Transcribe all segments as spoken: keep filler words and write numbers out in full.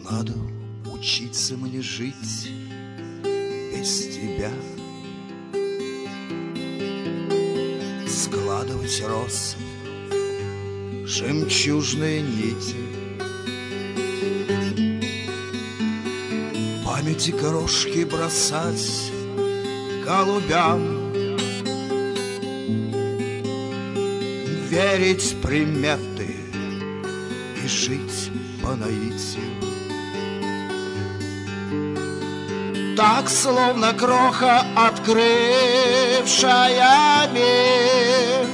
Надо учиться мне жить без тебя, складывать россыпь, жемчужные нити, памяти крошки бросать голубям, верить приметы и жить по наитию. Так, словно кроха, открывшая мир,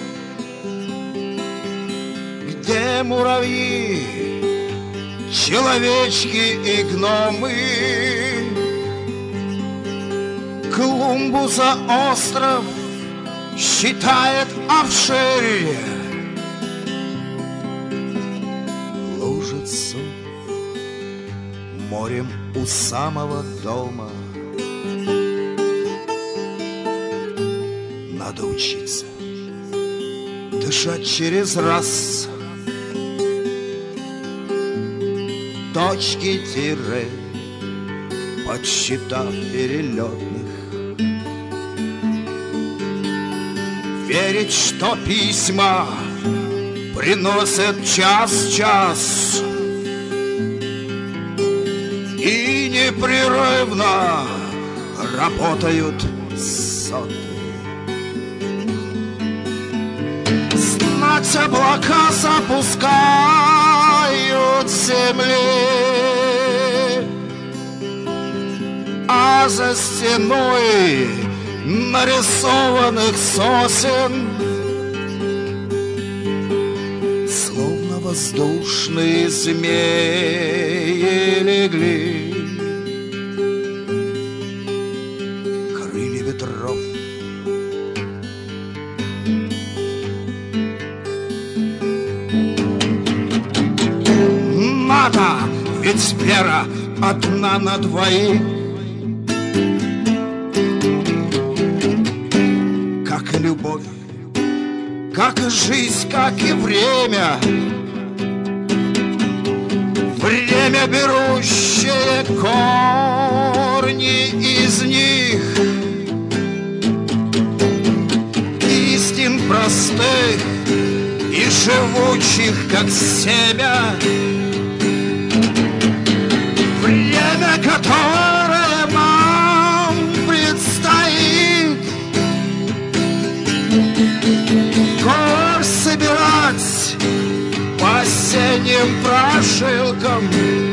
где муравьи, человечки и гномы клумбу за остров считает овширье, лужицу морем у самого дома. Надо учиться дышать через раз, точки тире, подсчитав перелетных, верить, что письма приносят час-час и непрерывно работают соты. Знать, облака запускают с земли, а за стеной нарисованных сосен словно воздушные змеи легли крылья ветров. Надо, ведь вера одна на двоих, как и любовь, как и жизнь, как и время. Время, берущее корни из них, истин простых и живучих, как семя. Время, которое нам предстоит горсть собирать по осенним прожилкам,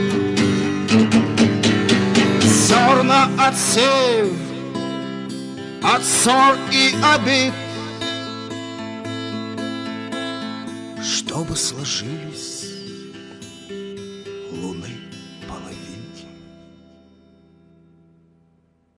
зерна отсеяв от ссор и обид, чтобы сложились